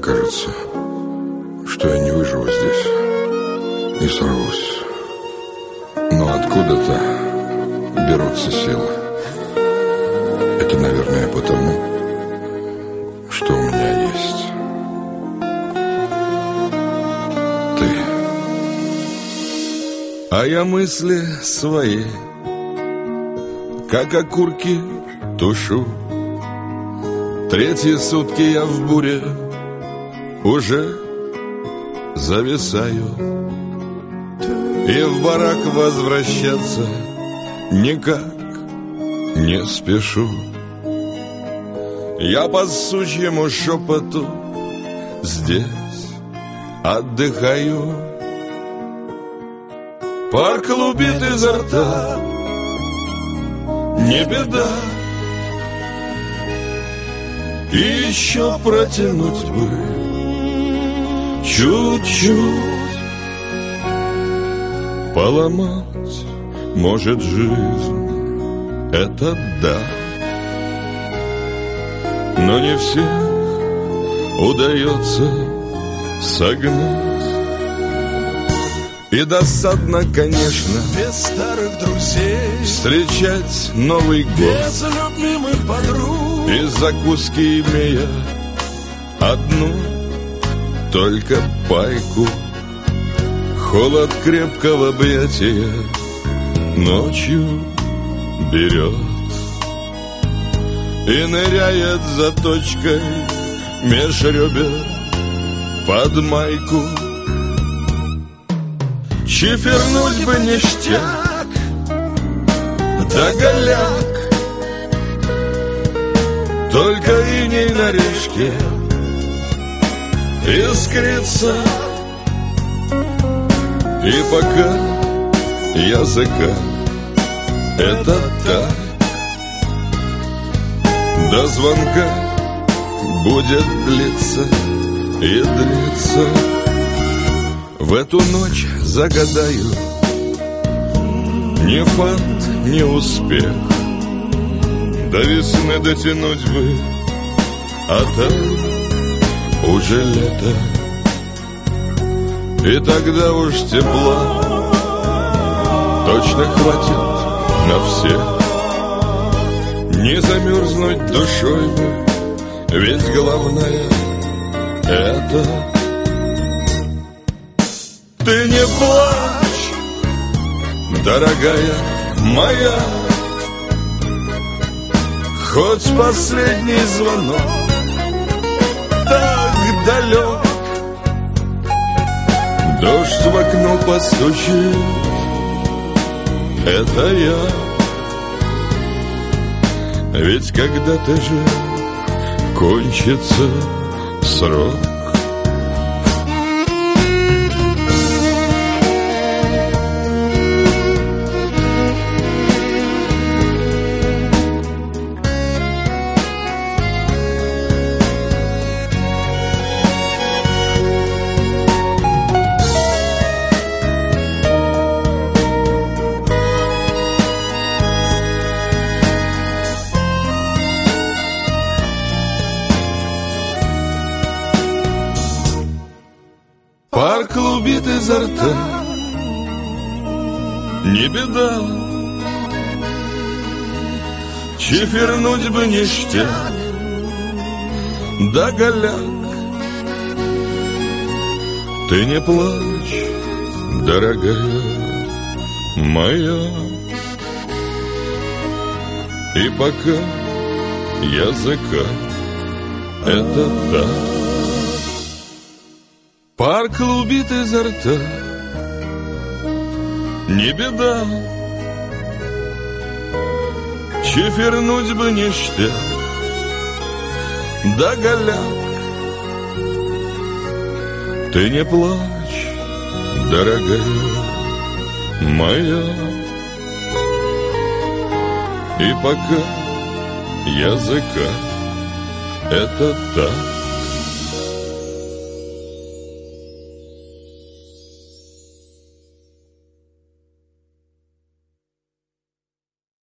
кажется, что я не выживу здесь и сорвусь. Но откуда-то берутся силы. Это, наверное, потому, что у меня есть ты. А я мысли свои, как окурки, тушу. Третьи сутки я в буре уже зависаю. И в барак возвращаться никак не спешу. Я по сучьему шепоту здесь отдыхаю. Пар клубит изо рта, не беда. И еще протянуть бы чуть-чуть. Поломать может жизнь, это да. Но не всех удается согнать. И досадно, конечно, без старых друзей встречать Новый год без любимых подруг. И закуски имея одну только пайку. Холод крепкого объятия ночью берет и ныряет заточкой меж ребер под майку. Чифернуть бы ништяк да голяк, только иней на речке искрится. И пока языка это так, до звонка будет длиться и длиться. В эту ночь загадаю ни фант, ни успех. До весны дотянуть бы, а там уже лето. И тогда уж тепла точно хватит на всех. Не замерзнуть душой бы, ведь главное это. Ты не плачь, дорогая моя, хоть последний звонок так далек. Дождь в окно постучит, это я. Ведь когда-то же кончится срок. Пар клубит изо рта, не беда. Чифернуть бы ништяк да голяк. Ты не плачь, дорогая моя. И пока языка это да. Пар клубит изо рта, не беда. Чифернуть бы ништяк да голяк. Ты не плачь, дорогая моя. И пока языка это так.